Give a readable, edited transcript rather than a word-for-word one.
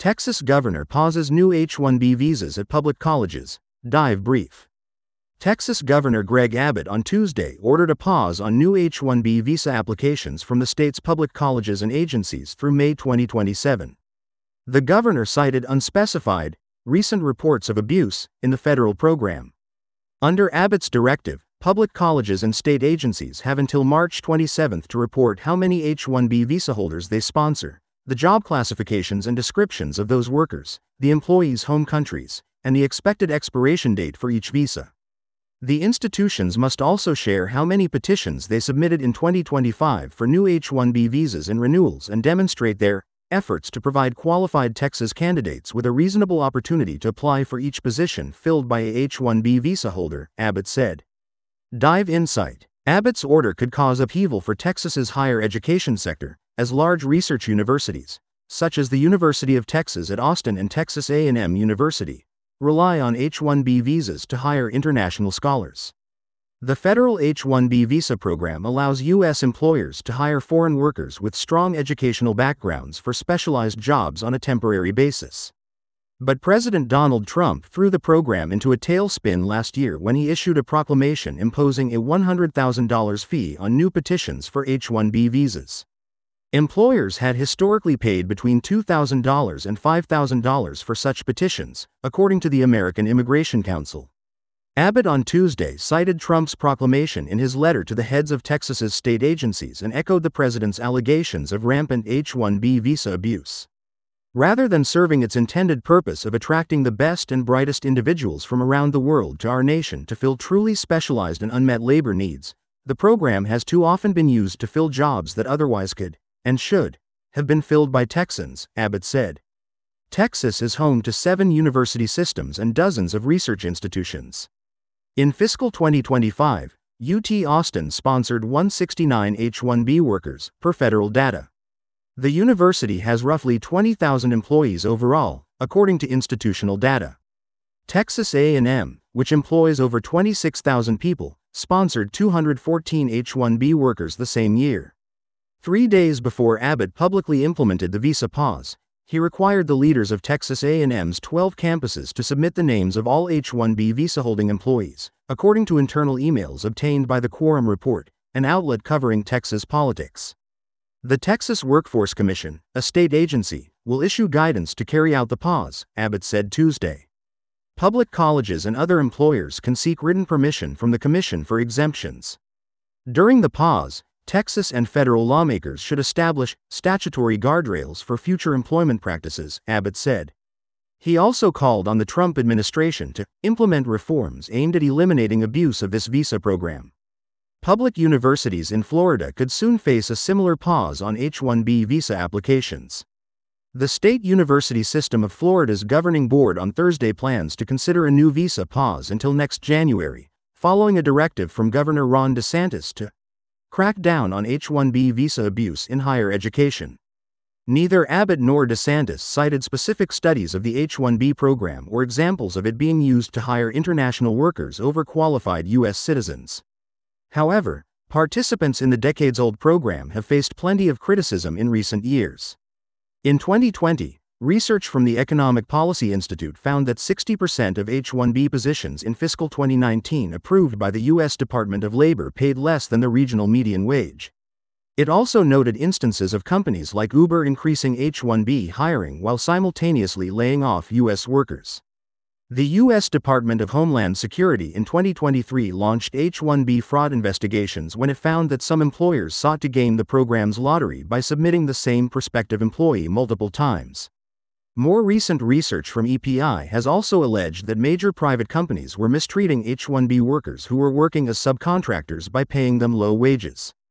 Texas governor pauses new H-1B visas at public colleges. Dive brief. Texas Governor Greg Abbott on Tuesday ordered a pause on new H-1B visa applications from the state's public colleges and agencies through May 2027. The governor cited unspecified, recent reports of abuse in the federal program. Under Abbott's directive, public colleges and state agencies have until March 27 to report how many H-1B visa holders they sponsor, the job classifications and descriptions of those workers, the employees' home countries, and the expected expiration date for each visa. The institutions must also share how many petitions they submitted in 2025 for new H-1B visas and renewals and demonstrate their efforts to provide qualified Texas candidates with a reasonable opportunity to apply for each position filled by a H-1B visa holder, Abbott said. Dive insight. Abbott's order could cause upheaval for Texas's higher education sector, as large research universities, such as the University of Texas at Austin and Texas A&M University, rely on H-1B visas to hire international scholars. The federal H-1B visa program allows U.S. employers to hire foreign workers with strong educational backgrounds for specialized jobs on a temporary basis. But President Donald Trump threw the program into a tailspin last year when he issued a proclamation imposing a $100,000 fee on new petitions for H-1B visas. Employers had historically paid between $2,000 and $5,000 for such petitions, according to the American Immigration Council. Abbott on Tuesday cited Trump's proclamation in his letter to the heads of Texas's state agencies and echoed the president's allegations of rampant H-1B visa abuse. Rather than serving its intended purpose of attracting the best and brightest individuals from around the world to our nation to fill truly specialized and unmet labor needs, the program has too often been used to fill jobs that otherwise could, and should, have been filled by Texans, Abbott said. Texas is home to 7 university systems and dozens of research institutions. In fiscal 2025, UT Austin sponsored 169 H-1B workers, per federal data. The university has roughly 20,000 employees overall, according to institutional data. Texas A&M, which employs over 26,000 people, sponsored 214 H-1B workers the same year. 3 days before Abbott publicly implemented the visa pause, he required the leaders of Texas A&M's 12 campuses to submit the names of all H-1B visa-holding employees, according to internal emails obtained by the Quorum Report, an outlet covering Texas politics. The Texas Workforce Commission, a state agency, will issue guidance to carry out the pause, Abbott said Tuesday. Public colleges and other employers can seek written permission from the Commission for exemptions. During the pause, Texas and federal lawmakers should establish statutory guardrails for future employment practices, Abbott said. He also called on the Trump administration to implement reforms aimed at eliminating abuse of this visa program. Public universities in Florida could soon face a similar pause on H-1B visa applications. The State University System of Florida's governing board on Thursday plans to consider a new visa pause until next January, following a directive from Governor Ron DeSantis to crack down on H-1B visa abuse in higher education. Neither Abbott nor DeSantis cited specific studies of the H-1B program or examples of it being used to hire international workers over qualified U.S. citizens. However, participants in the decades-old program have faced plenty of criticism in recent years. In 2020, research from the Economic Policy Institute found that 60% of H-1B positions in fiscal 2019 approved by the U.S. Department of Labor paid less than the regional median wage. It also noted instances of companies like Uber increasing H-1B hiring while simultaneously laying off U.S. workers. The U.S. Department of Homeland Security in 2023 launched H-1B fraud investigations when it found that some employers sought to game the program's lottery by submitting the same prospective employee multiple times. More recent research from EPI has also alleged that major private companies were mistreating H-1B workers who were working as subcontractors by paying them low wages.